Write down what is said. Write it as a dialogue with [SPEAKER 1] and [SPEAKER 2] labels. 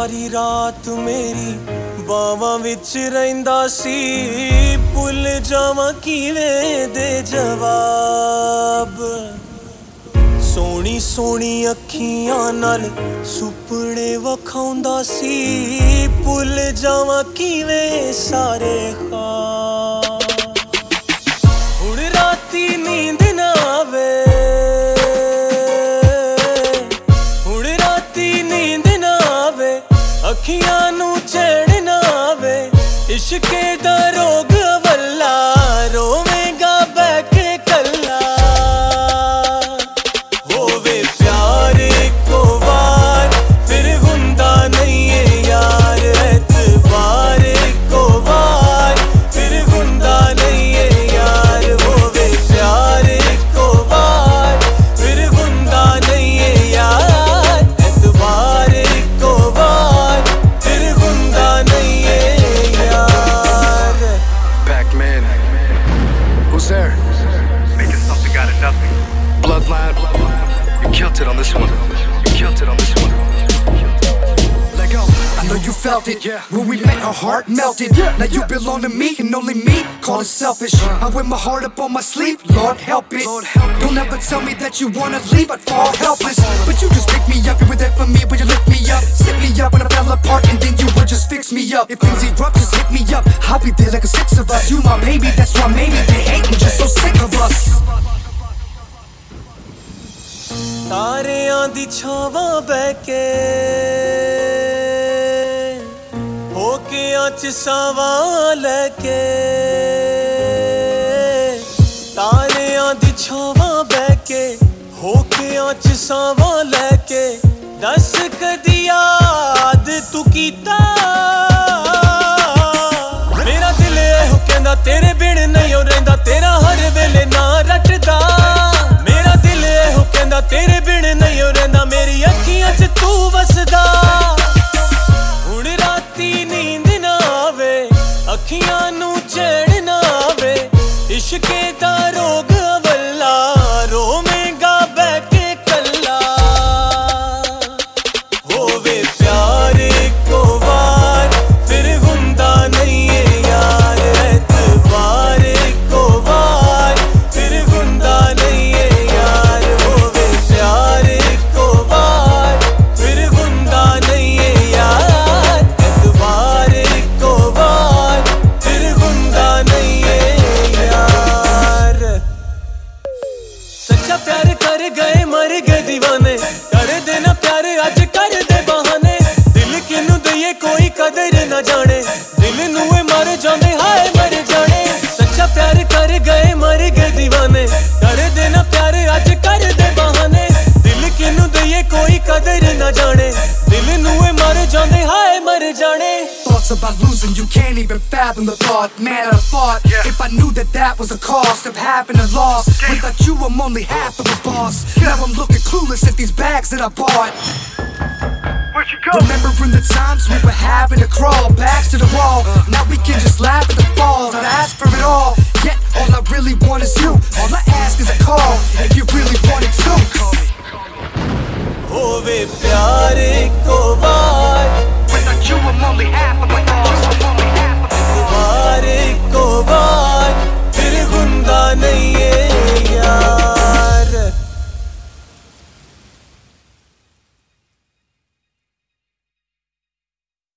[SPEAKER 1] सारी रात मेरी बावां विच रहिंदा सी भुल जावां किवें दे जवाब सोनी सोनी अखियां नाल सुपने वखाउंदा सी भुल जावां किवें सारे ख्वाब हुण राती नींद ना आवे अखियां नू चैन ना आवे इश्के दा रोग अवल्ला रोवेगा बैके कल्ला होवे प्यार इक्को वार फिर हुंदा नहीं है यार एतबार इक्को वार फिर हुंदा नहीं है यार होवे प्यार इक्को वार फिर हुंदा नहीं है यार एतबार इक्को वार
[SPEAKER 2] there? Making something out of nothing. Bloodline, you killed it on this one. You killed it on this one. Let go.
[SPEAKER 3] I know you felt it, yeah. When we met our heart melted, yeah. Now you belong to me and only me, call it selfish, I wear my heart up on my sleeve, Lord help it, Don't ever tell me that you wanna leave, I'd fall helpless, but you just pick me up, you were there for me when you lift me up, sit me up when I fell apart and then you would just fix me up, if things erupt just hit me up, I'll be there like a six of us, you my baby, that's why maybe they hating, just so sick of us.
[SPEAKER 1] तारियां दी छावां बैके होके अच सावां लैके तारियां दी छावां बैके होके अच सावां लैके दस कदी याद तू कीता मेरा दिल एहो कहंदा तेरे बिन नहीं ओ रहिंदा तेरा हर वेले ना रटदा मेरा दिल एहो कहंदा तेरे बिन नहीं ओ रहिंदा मेरी अखियां च तू वसदा हुण राती नींद ना आवे अखियां नू चैन ना आवे इश्के दा रोग अवल्ला रोवेगा बैके कल्ला होवे प्यार इक्को वार फिर हुंदा नहीं है यार एतबार इक्को वार फिर हुंदा नहीं है यार होवे प्यार इक्को वार फिर हुंदा नहीं है यार एतबार इक्को वार फिर हुंदा नहीं है यार सच्चा प्यार कर गए मर गए दीवाने कर देना प्यार अज कर दे बहाने दिल किनू दईए कोई कदर ना जाने दिल नू मर जांदे हाय मर जाने सच्चा प्यार कर गए मर गए दीवाने कर देना प्यार अज कर दे बहाने दिल किनू दईए कोई कदर ना जाने दिल नू मर जांदे हाय मर जाने
[SPEAKER 3] Thoughts about losing, you can't even fathom the thought. Man, I'd have fought if I knew that that was the cost of having a loss. Without you, I'm only half of a boss. Now I'm looking clueless at these bags that I bought.
[SPEAKER 2] Where'd you go?
[SPEAKER 3] Remembering the times we were having to crawl backs to the wall. Now we